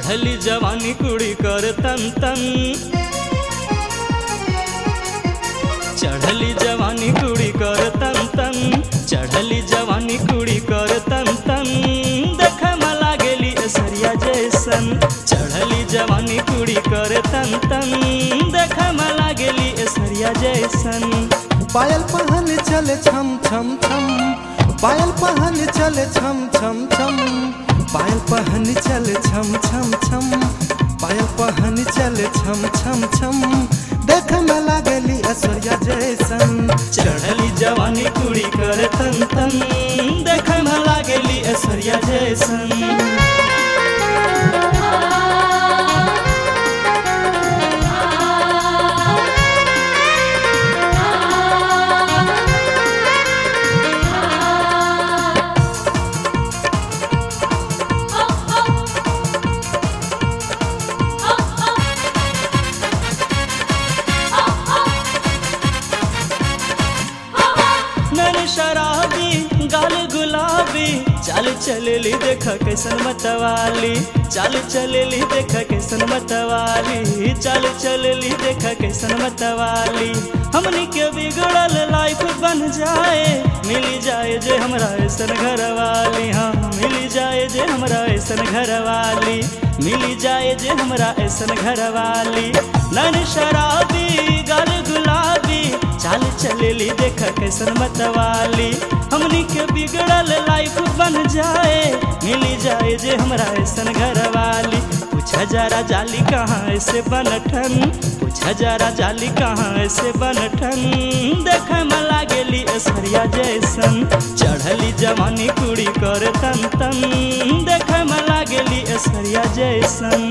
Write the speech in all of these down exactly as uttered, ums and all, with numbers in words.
चढ़ली जवानी कुड़ी कर तन तन, चढ़ली जवानी कुड़ी कर तन तन, चढ़ली जवानी कुड़ी कर तन तन, देख में लागेली ऐश्वर्या जैसन। चढ़ली जवानी कुड़ी कर तन तन, देख में लागेली ऐश्वर्या जैसन। पायल पहन चले छम छम छम, पायल पहन चले छम छम छम, पायल पहन चले छम छम छम, पायल पहन चले छम छम छम, देख में लागेली ऐश्वर्या जैसन। चढ़ली जवानी कुड़ी कर तन तन, देख में लागेली ऐश्वर्या जैसन। शराबी गाल गुलाबी, चाल चलेली देखा कैसन मतवाली, चाल चलेली देखा कैसन मतवाली, चाल चलेली देखा कैसन मतवाली। हमनी के बिगड़ल लाइफ बन जाए, मिली जाए जे हमरा ऐसन घरवाली। हाँ मिली जाए जे हमरा ऐसन घरवाली, मिली जाए जे हमरा ऐसन घरवाली। नैन शराबी गाल गुलाबी, चाल चलेली देखा कैसन मतवाली। हमनी के बिगड़ल लाइफ बन जाए, मिली जाए जे हमरा ऐसन घरवाली। पूछा जरा जाली कहाँ ऐसे बनठन, पूछा जरा जाली कहाँ ऐसे बनठन, देख में लागेली ऐश्वर्या जैसन। चढ़ली जवानी कुड़ी कर तन तन, देख में लागेली ऐश्वर्या जैसन।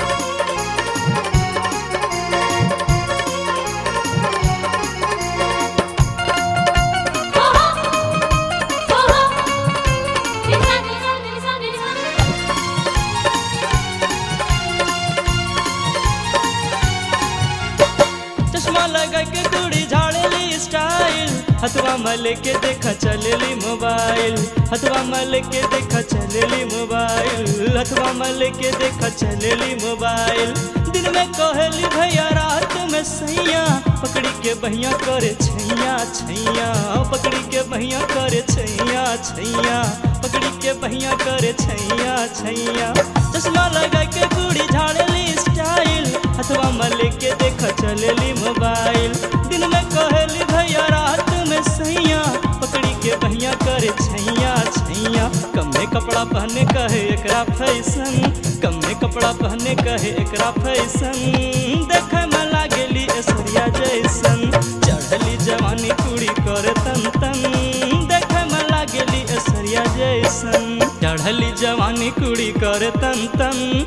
चश्मा लगा के कुड़ी झाड़ेली स्टाइल, हथवा मल के देखा चलेली मोबाइल, हथवा मल के देखा चलेली मोबाइल, हथवा मल के देखा चलेली मोबाइल। दिन में कहेली भैया रात में सैया, पकड़ी के बहिया करे छैया छैया, पकड़ी के बहिया करे छैया छैया, पकड़ी के बहिया करे छैया छैया। चश्मा लगा के कुड़ी झाड़ेली स्टाइल, हथवा मल के देखा चलेली मोबाइल। दिन में कहेली भैया रात में सैया, पकड़ी के बहिया करे छैया छैया। कमे कपड़ा पहने कहे एकरा फैशन, कमे कपड़ा पहने कहे एकरा फैशन, देख में लागेली ऐश्वर्या जैसन। चढ़ली जवानी कुड़ी कर तन तन, देख में लागेली ऐश्वर्या जैसन। चढ़ली जवानी कुड़ी कर तन तन,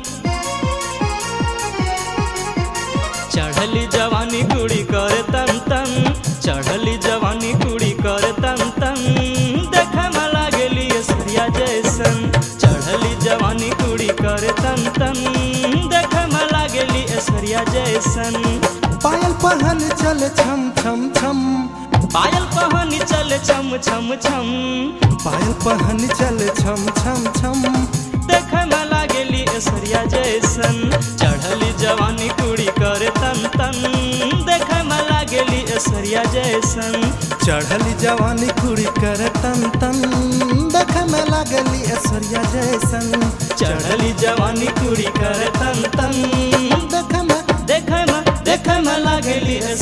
चढ़ली जवानी कुड़ी कर तन तन, चढ़ली जवानी कुड़ी कर तन तन, देख में लागेली ऐश्वर्या जैसन। चढ़ली जवानी कुड़ी कर तन तन, देख में लागेली ऐश्वर्या जैसन। पायल पहन चले छम छम छम, पायल पहन चले छम छम छम, पायल पहन चले छम छम छम, देख में लागेली ऐश्वर्या जैसन। चढ़ली जवानी कुड़ी कर तन तन, देख में लागेली ऐश्वर्या जैसन। चढ़ली जवानी कुड़ी कर तन तन, देख में लागेली ऐश्वर्या जैसन। चढ़ली जवानी कुड़ी कर तन तन, देख में देख में देख में लागेली